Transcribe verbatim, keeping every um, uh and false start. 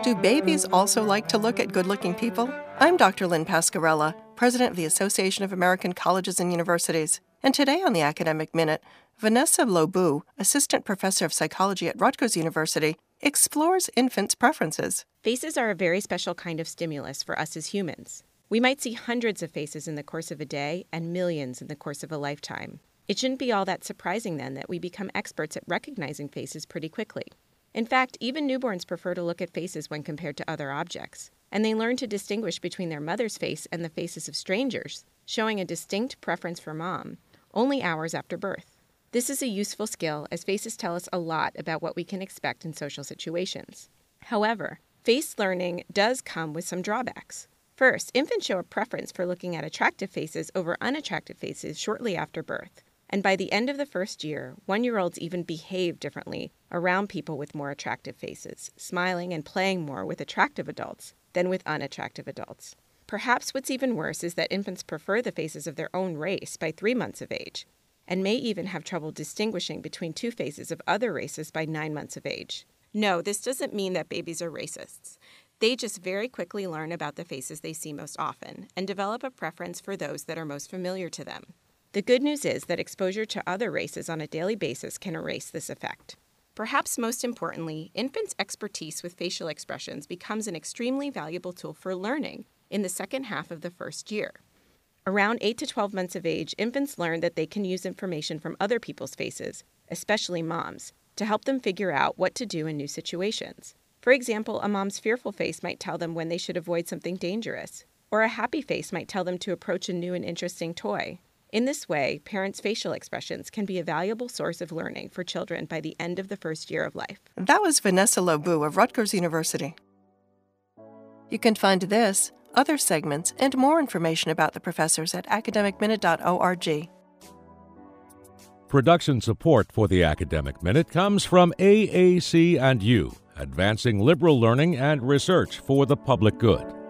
Do babies also like to look at good-looking people? I'm Doctor Lynn Pascarella, President of the Association of American Colleges and Universities. And today on the Academic Minute, Vanessa Lobu, Assistant Professor of Psychology at Rutgers University, explores infants' preferences. Faces are a very special kind of stimulus for us as humans. We might see hundreds of faces in the course of a day and millions in the course of a lifetime. It shouldn't be all that surprising, then, that we become experts at recognizing faces pretty quickly. In fact, even newborns prefer to look at faces when compared to other objects, and they learn to distinguish between their mother's face and the faces of strangers, showing a distinct preference for mom only hours after birth. This is a useful skill, as faces tell us a lot about what we can expect in social situations. However, face learning does come with some drawbacks. First, infants show a preference for looking at attractive faces over unattractive faces shortly after birth. And by the end of the first year, one-year-olds even behave differently around people with more attractive faces, smiling and playing more with attractive adults than with unattractive adults. Perhaps what's even worse is that infants prefer the faces of their own race by three months of age, and may even have trouble distinguishing between two faces of other races by nine months of age. No, this doesn't mean that babies are racists. They just very quickly learn about the faces they see most often and develop a preference for those that are most familiar to them. The good news is that exposure to other races on a daily basis can erase this effect. Perhaps most importantly, infants' expertise with facial expressions becomes an extremely valuable tool for learning in the second half of the first year. Around eight to twelve months of age, infants learn that they can use information from other people's faces, especially moms, to help them figure out what to do in new situations. For example, a mom's fearful face might tell them when they should avoid something dangerous, or a happy face might tell them to approach a new and interesting toy. In this way, parents' facial expressions can be a valuable source of learning for children by the end of the first year of life. That was Vanessa Lobu of Rutgers University. You can find this, other segments, and more information about the professors at academic minute dot org. Production support for the Academic Minute comes from A A C and U, advancing liberal learning and research for the public good.